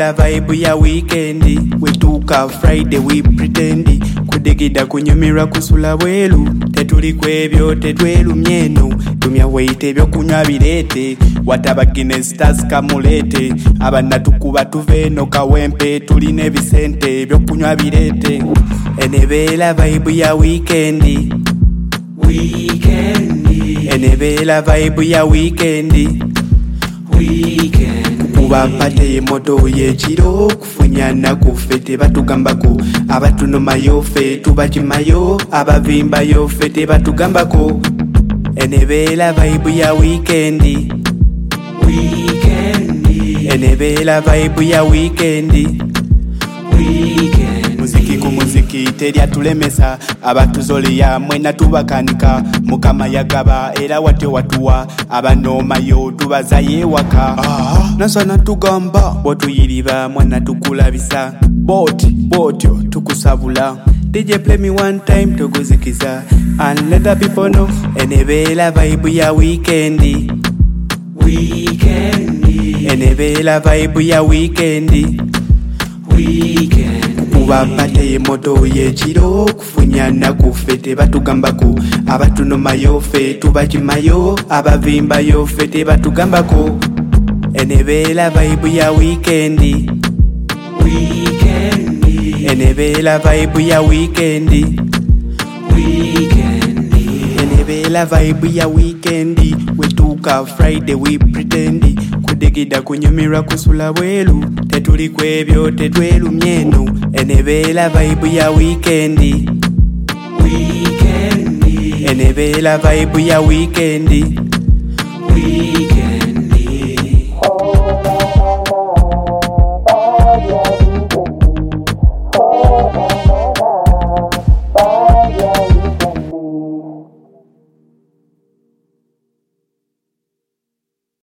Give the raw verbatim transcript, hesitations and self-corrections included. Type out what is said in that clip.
enebela vibe ya weekendi wetuka Friday we pretendi kudigida kunyumirwa kusula bwelu tetuli kwebyo tetwelu myeno tumya weite byo kunywa birete wataba Guinness stars kamulete abana tukuba tuveno kawempe tuline bisente byo kunywa birete enebela vibe ya weekendi weekendi enebela vibe ya weekendi weekend kuba pate moto yechiro kufunyana kufete batugambako abatuno mayofe tubachimayo abavimba yofete batugambako enebela vibe ya weekendi weekendi enebela vibe ya weekendi weekend muziki ku muziki terya tulemesa abatuzole ya mwena tubakanika mukama yagaba era watyo watuwa abanoma yo tubazaye waka ah nasana tugamba botuyiriba mwana tukulabisa bot botyo tukusabula D J play me one time tukuzikiza and let the people know enebela vibe ya weekendi weekendi enebela vibe ya weekendi weekend kuba pate moto yechiro kufunyana kufete batugambako abatuno mayofe tubachimayo abavimba yofete batugambako enebela vibe ya weekendi weekendi enebela vibe ya weekendi weekendi enebela vibe ya weekendi wetuka Friday we pretendi kudigida kunyumirwa kusula bwelu tetuli kwebyo tetwelu myeno enebela vibe ya weekendi weekendi enebela vibe ya weekendi weekend